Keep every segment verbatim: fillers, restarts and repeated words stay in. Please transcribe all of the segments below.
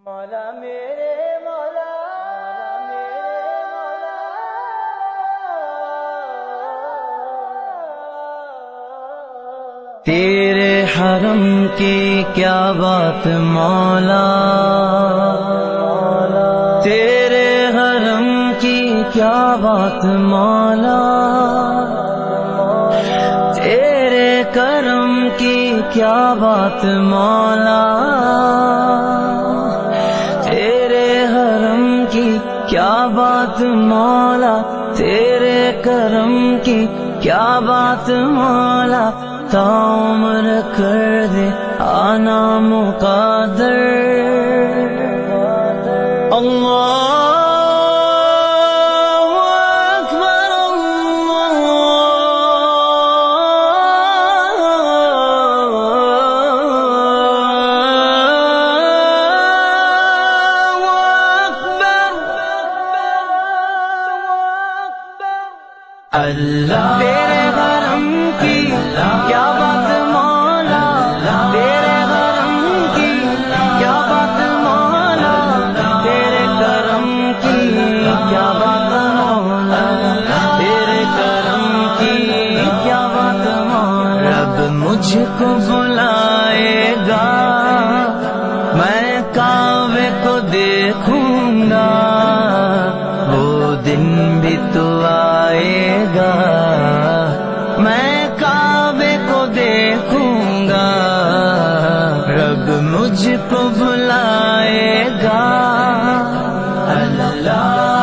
مولا میرے مولا میرے مولا تیرے حرم کی کیا بات مولا، تیرے حرم کی کیا بات مولا، تیرے کرم کی کیا بات مولا، تیرے حرم کی کیا بات مولا، تیرے کرم کی کیا بات مولا، تا عمر کر دے آنا مقادر۔ اللہ اکبر اللہ اکبر اللہ۔ تیرے حرم کی کیا بات مولا، تیرے حرم کی کیا بات مولا، تیرے کرم کی کیا بات مولا، تیرے کرم کی کیا بات مولا۔ رب مجھ کو بلائے گا، میں کعبے کو دیکھوں گا، وہ دن بھی تو آئے گا، میں کعبے کو دیکھوں گا، رب مجھ کو بلائے گا۔ اللہ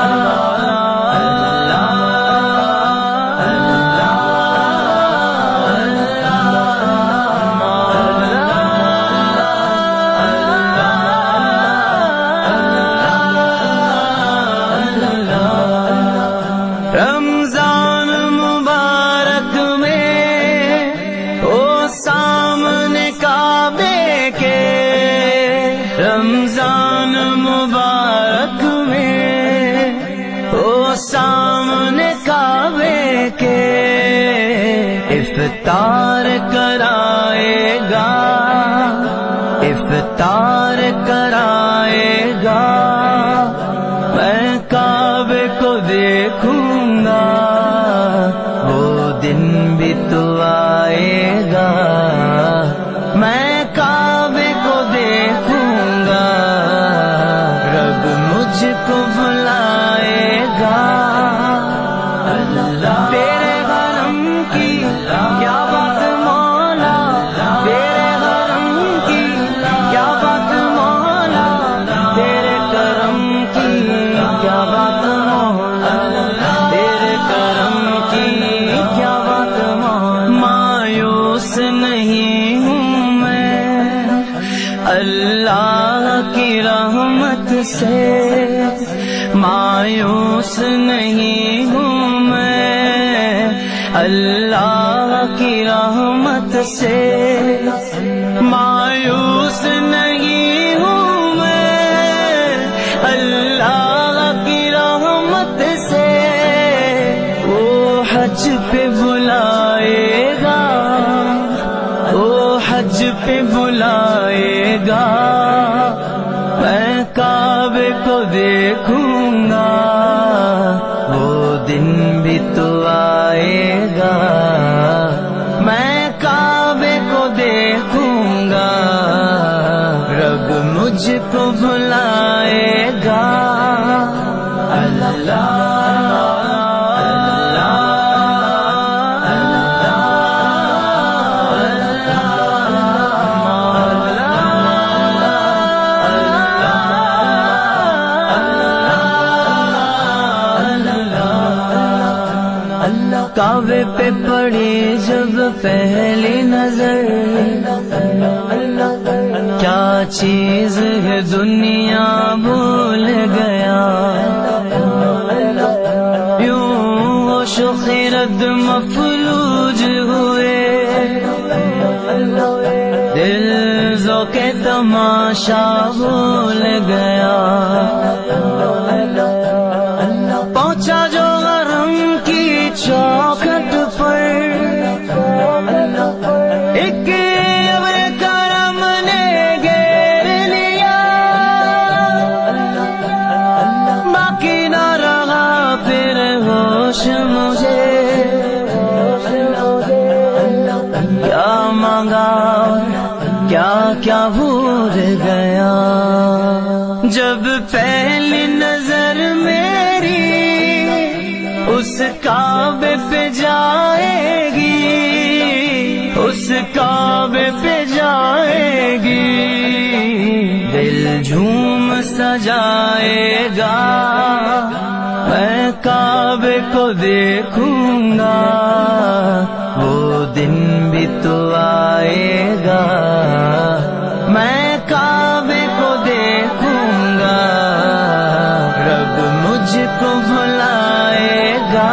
رمضان مبارک میں او سامنے کعبے کے، رمضان مبارک میں او سامنے کعبے کے، افطار کرائے گا، افطار کرائے گا، میں کعبے کو دیکھوں گا، وہ دن بھی تو آئے گا، میں کعبے کو دیکھوں گا، رب مجھ کو بلائے گا۔ اللہ تیرے حرم کی کیا بات مولا، تیرے حرم کی کیا بات مولا، تیرے کرم کی کیا بات مولا، تیرے کرم کی کیا بات مولا۔ مایوس نہیں ہوں میں اللہ کی رحمت سے، مایوس نہیں ہوں میں اللہ کی رحمت سے، مایوس نہیں ہوں میں اللہ کی رحمت سے۔ وہ حج پہ بلائے گا، وہ حج پہ بلائے گا، میں کعبے کو دیکھوں گا، وہ دن بھی تو آئے گا، میں کعبے کو دیکھوں گا، رب مجھ کو بلائے گا۔ اللہ کعبے پہ پڑی جب پہلی نظر، کیا چیز ہے دنیا بھول گیا، یوں ہوش و خرد مفلوج ہوئے، دل ذوق تماشا بھول گیا، پہنچا جو حرم کی چوکھٹ پر، ایک ابر کرم نے گھیر لیا، ہوش مجھے کیا مانگا کیا کیا بھول گیا. جب پہلی نظر میری اس کعبے پہ جائے گی، اس کعبے پہ جائے گی، دل جھوم سجائے گا. میں کعبے کو دیکھوں گا، وہ دن بھی تو آئے گا. میں کعبے کو دیکھوں گا، رب مجھ کو بھلائے گا.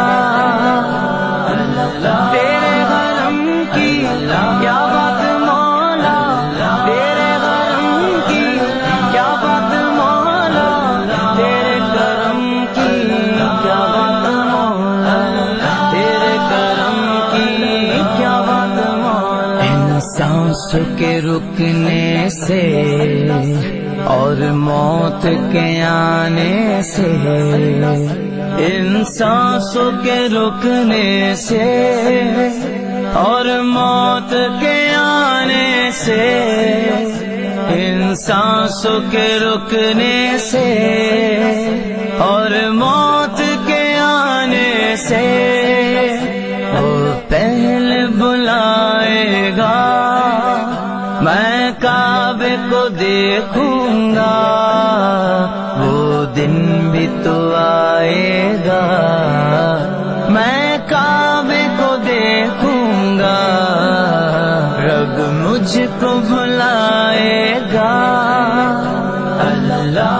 تیرے حرم کی کیا بات مولا، تیرے حرم کی کیا بات مولا، تیرے کرم کی کیا بات مولا، تیرے کرم کی کیا بات مولا. ان سانسوں کے رکنے سے اور موت کے آنے سے، ان سانسوں کے رکنے سے اور موت کے آنے سے، ان سانسوں کے رکنے سے اور موت کے آنے سے، وہ پہلے بلائے گا. میں کعبے کو دیکھوں گا، وہ دن بھی تو آئے گا. میں کعبے کو دیکھوں گا، رب مجھ کو بھلائے گا. اللہ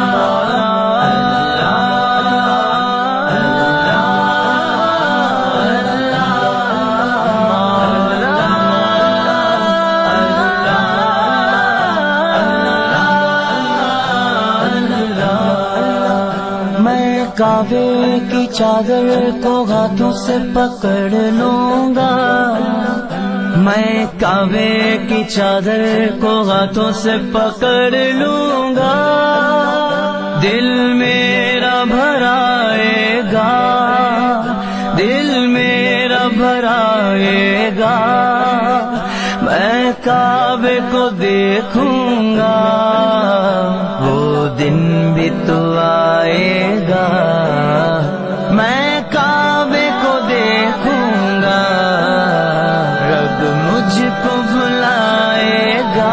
کعبے کی چادر کو ہاتھوں سے پکڑ لوں گا. میں کعبے کی چادر کو ہاتھوں سے پکڑ لوں گا. دل میرا بھرائے گا، دل میرا بھرائے گا. میں کعبے کو دیکھوں گا، وہ دن بھی تو آئے گا. میں کعبے کو دیکھوں گا، رب مجھ کو بھلائے گا.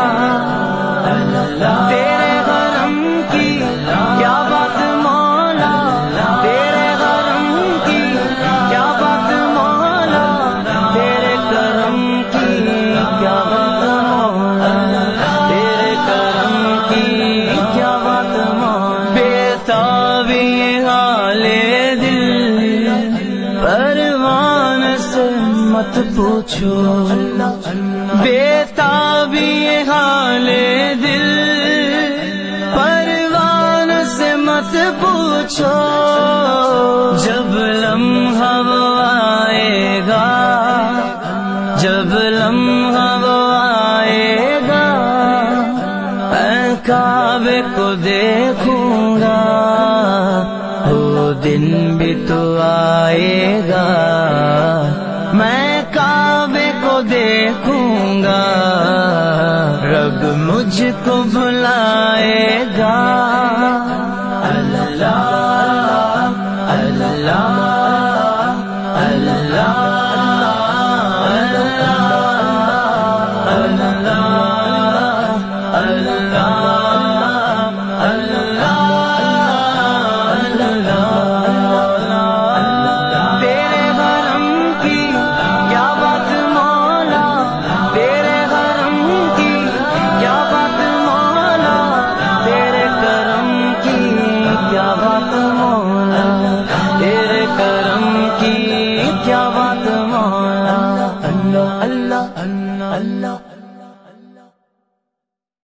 تیرے حرم کی کیا بات مولا، تیرے حرم کی کیا بات مولا، تیرے کرم کی کیا بات مولا، تیرے کرم کی کیا بات مولا. بےتابی حال دل پروان سے مت پوچھو، بےتابی حال دل پروان سے مت پوچھو. جب لمحہ وہ آئے گا، جب لمحہ وہ آئے گا، میں کعبے کو دیکھوں گا، وہ دن بھی تو آئے گا. میں کعبے کو دیکھوں گا، رب مجھ کو بھلائے گا.